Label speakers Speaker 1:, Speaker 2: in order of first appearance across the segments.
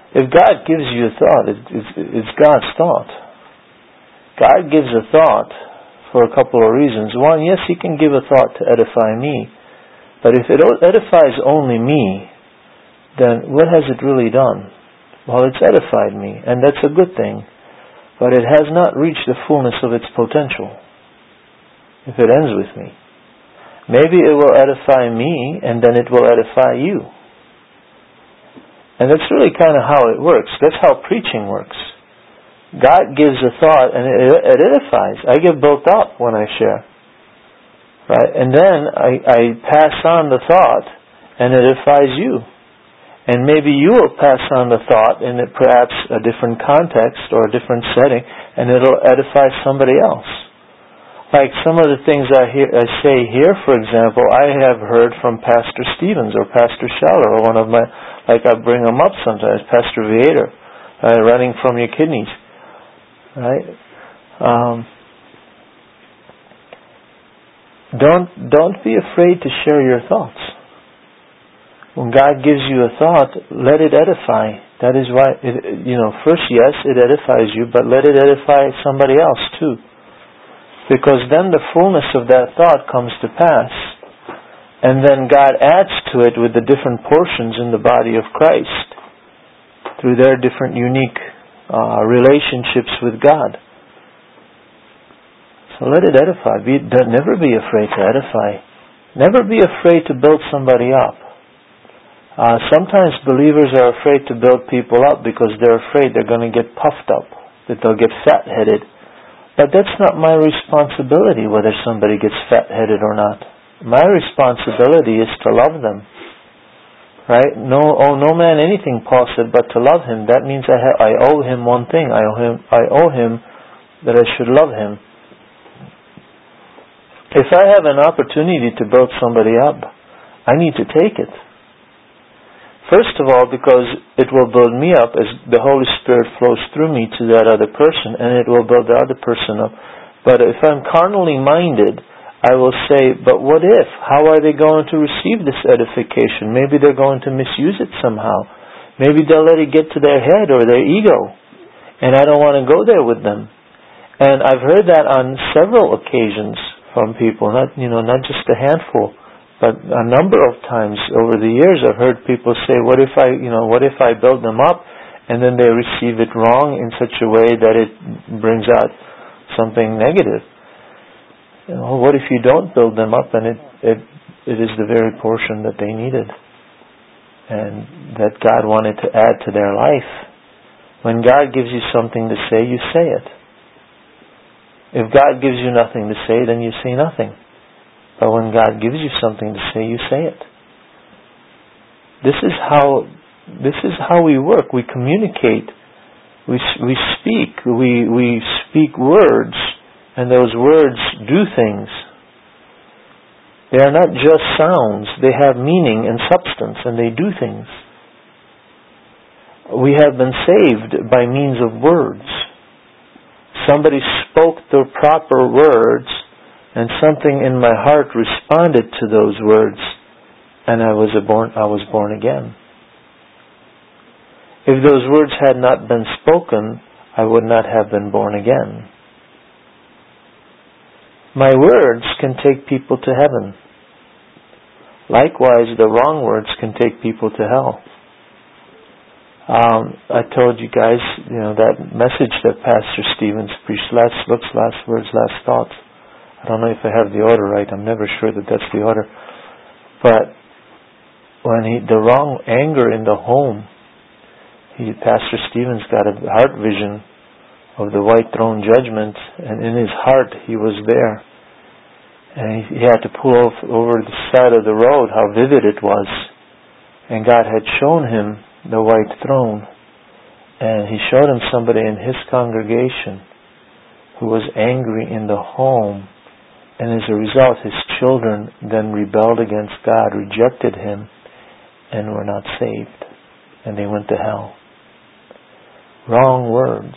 Speaker 1: If God gives you a thought, it's God's thought. God gives a thought for a couple of reasons. One, yes, He can give a thought to edify me. But if it edifies only me, then what has it really done? Well, it's edified me, and that's a good thing. But it has not reached the fullness of its potential if it ends with me. Maybe it will edify me, and then it will edify you. And that's really kind of how it works. That's how preaching works. God gives a thought, and it edifies. I get built up when I share. Right? And then I pass on the thought, and it edifies you. And maybe you will pass on the thought in perhaps a different context or a different setting, and it'll edify somebody else. Like some of the things I say here, for example, I have heard from Pastor Stevens or Pastor Scheller, or one of my, like I bring them up sometimes, Pastor Vietor, running from your kidneys. Right? Don't be afraid to share your thoughts. When God gives you a thought, let it edify. That is why, first, yes, it edifies you, but let it edify somebody else too. Because then the fullness of that thought comes to pass. And then God adds to it with the different portions in the body of Christ through their different unique relationships with God. So let it edify. Never be afraid to edify. Never be afraid to build somebody up. Sometimes believers are afraid to build people up because they're afraid they're going to get puffed up, that they'll get fat-headed. But that's not my responsibility whether somebody gets fat-headed or not. My responsibility is to love them. Right? No man anything, Paul said, but to love him. That means I owe him one thing. I owe him that I should love him. If I have an opportunity to build somebody up, I need to take it. First of all, because it will build me up as the Holy Spirit flows through me to that other person, and it will build the other person up. But if I'm carnally minded, I will say, but what if? How are they going to receive this edification? Maybe they're going to misuse it somehow. Maybe they'll let it get to their head or their ego. And I don't want to go there with them. And I've heard that on several occasions from people, not just a handful. But a number of times over the years I've heard people say, what if I build them up and then they receive it wrong in such a way that it brings out something negative? What if you don't build them up and it is the very portion that they needed and that God wanted to add to their life? When God gives you something to say, you say it. If God gives you nothing to say, then you say nothing. But when God gives you something to say, you say it. This is how we work. We communicate. We speak. We speak words, and those words do things. They are not just sounds. They have meaning and substance, and they do things. We have been saved by means of words. Somebody spoke the proper words, and something in my heart responded to those words, and I was born again. If those words had not been spoken, I would not have been born again. My words can take people to heaven. Likewise, the wrong words can take people to hell. I told you guys, that message that Pastor Stevens preached, last looks, last words, last thoughts. I don't know if I have the order right. I'm never sure that that's the order. But when the wrong anger in the home, Pastor Stevens got a heart vision of the white throne judgment, and in his heart he was there. And he had to pull over the side of the road how vivid it was. And God had shown him the white throne. And He showed him somebody in his congregation who was angry in the home. And as a result, his children then rebelled against God, rejected Him, and were not saved. And they went to hell. Wrong words.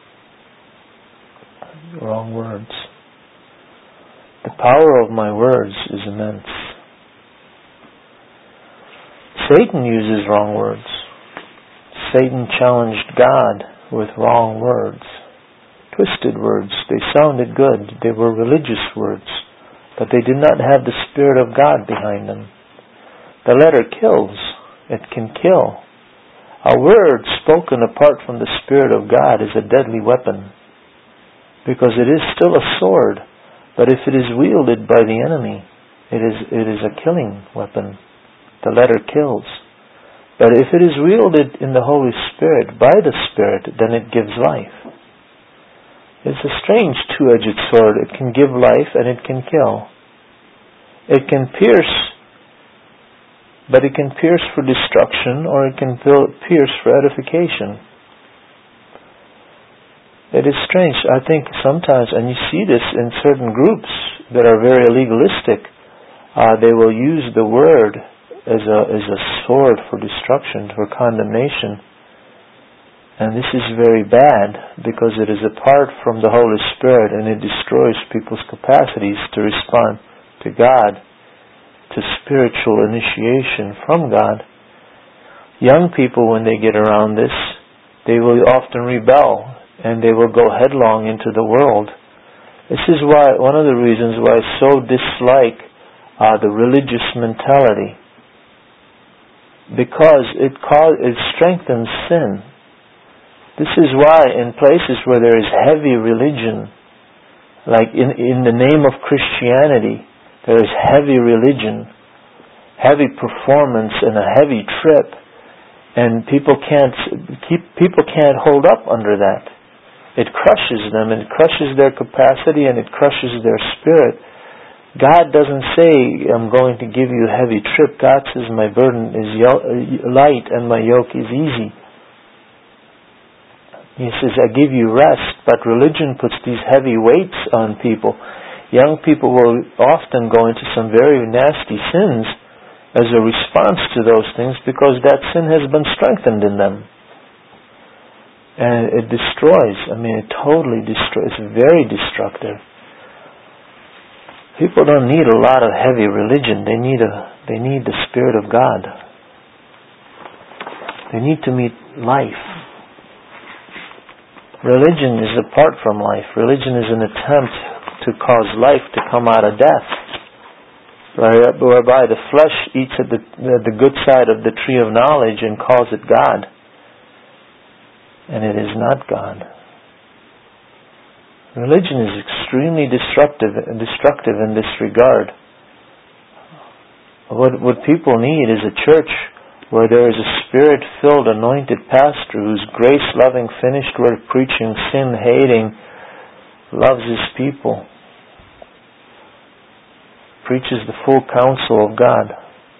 Speaker 1: Wrong words. The power of my words is immense. Satan uses wrong words. Satan challenged God with wrong words, twisted words. They sounded good. They were religious words, but they did not have the Spirit of God behind them. The letter kills. It can kill. A word spoken apart from the Spirit of God is a deadly weapon, because it is still a sword, but if it is wielded by the enemy, it is a killing weapon. The letter kills. But if it is wielded in the Holy Spirit, by the Spirit, then it gives life. It's a strange two-edged sword. It can give life and it can kill. It can pierce, but it can pierce for destruction, or it can pierce for edification. It is strange. I think sometimes, and you see this in certain groups that are very legalistic, they will use the word as a sword for destruction, for condemnation. And this is very bad, because it is apart from the Holy Spirit, and it destroys people's capacities to respond to God, to spiritual initiation from God. Young people, when they get around this, they will often rebel, and they will go headlong into the world. This is why, one of the reasons why I so dislike the religious mentality, because it strengthens sin. This is why in places where there is heavy religion, like in the name of Christianity, there is heavy religion, heavy performance, and a heavy trip, and people can't hold up under that. It crushes them, and it crushes their capacity, and it crushes their spirit. God doesn't say, I'm going to give you a heavy trip. God says, my burden is light and my yoke is easy. He says, I give you rest, but religion puts these heavy weights on people. Young people will often go into some very nasty sins as a response to those things, because that sin has been strengthened in them. And it destroys. It totally destroys. It's very destructive. People don't need a lot of heavy religion. They need the Spirit of God. They need to meet life. Religion is apart from life. Religion is an attempt to cause life to come out of death, whereby the flesh eats at the good side of the tree of knowledge and calls it God. And it is not God. Religion is extremely destructive in this regard. What people need is a church where there is a Spirit-filled, anointed pastor who's grace-loving, finished work preaching, sin-hating, loves his people, preaches the full counsel of God.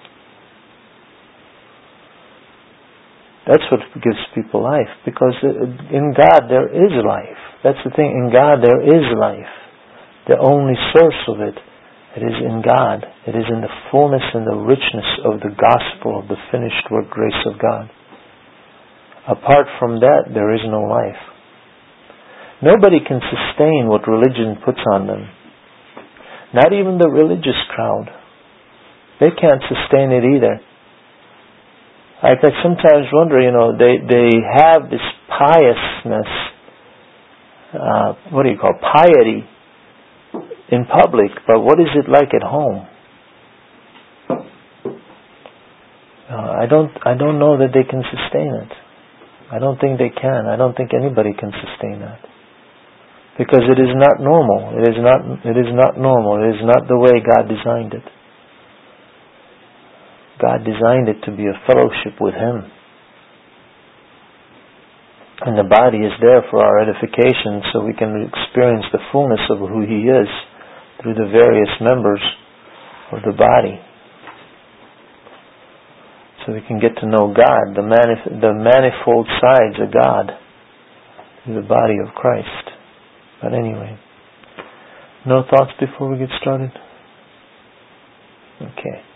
Speaker 1: That's what gives people life, because in God there is life. That's the thing. In God there is life. The only source of it is in God. It is in the fullness and the richness of the gospel, of the finished work grace of God. Apart from that, there is no life. Nobody can sustain what religion puts on them. Not even the religious crowd. They can't sustain it either. I sometimes wonder, they have this piousness, piety in public, but what is it like at home? I don't know that they can sustain it. I don't think they can. I don't think anybody can sustain that. Because it is not normal. It is not normal. It is not the way God designed it. God designed it to be a fellowship with Him. And the body is there for our edification, so we can experience the fullness of who He is through the various members of the body. So we can get to know God, the manifold sides of God through the body of Christ. But anyway, no thoughts before we get started? Okay.